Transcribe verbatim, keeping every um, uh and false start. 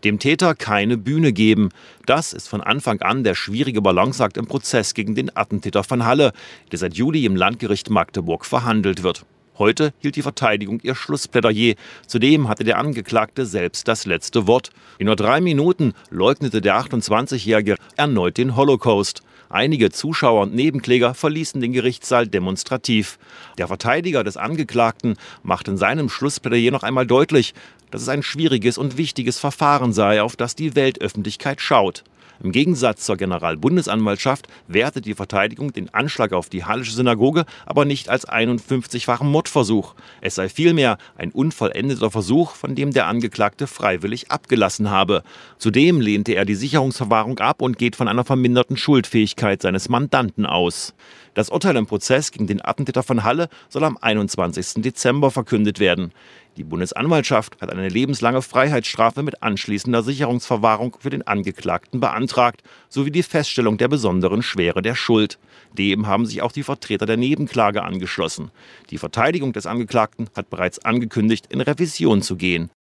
Dem Täter keine Bühne geben. Das ist von Anfang an der schwierige Balanceakt im Prozess gegen den Attentäter von Halle, der seit Juli im Landgericht Magdeburg verhandelt wird. Heute hielt die Verteidigung ihr Schlussplädoyer. Zudem hatte der Angeklagte selbst das letzte Wort. In nur drei Minuten leugnete der achtundzwanzigjährige erneut den Holocaust. Einige Zuschauer und Nebenkläger verließen den Gerichtssaal demonstrativ. Der Verteidiger des Angeklagten macht in seinem Schlussplädoyer noch einmal deutlich, dass es ein schwieriges und wichtiges Verfahren sei, auf das die Weltöffentlichkeit schaut. Im Gegensatz zur Generalbundesanwaltschaft wertet die Verteidigung den Anschlag auf die Hallische Synagoge aber nicht als einundfünfzigfachen Mordversuch. Es sei vielmehr ein unvollendeter Versuch, von dem der Angeklagte freiwillig abgelassen habe. Zudem lehnte er die Sicherungsverwahrung ab und geht von einer verminderten Schuldfähigkeit seines Mandanten aus. Das Urteil im Prozess gegen den Attentäter von Halle soll am einundzwanzigsten Dezember verkündet werden. Die Bundesanwaltschaft hat eine lebenslange Freiheitsstrafe mit anschließender Sicherungsverwahrung für den Angeklagten beantragt, sowie die Feststellung der besonderen Schwere der Schuld. Dem haben sich auch die Vertreter der Nebenklage angeschlossen. Die Verteidigung des Angeklagten hat bereits angekündigt, in Revision zu gehen.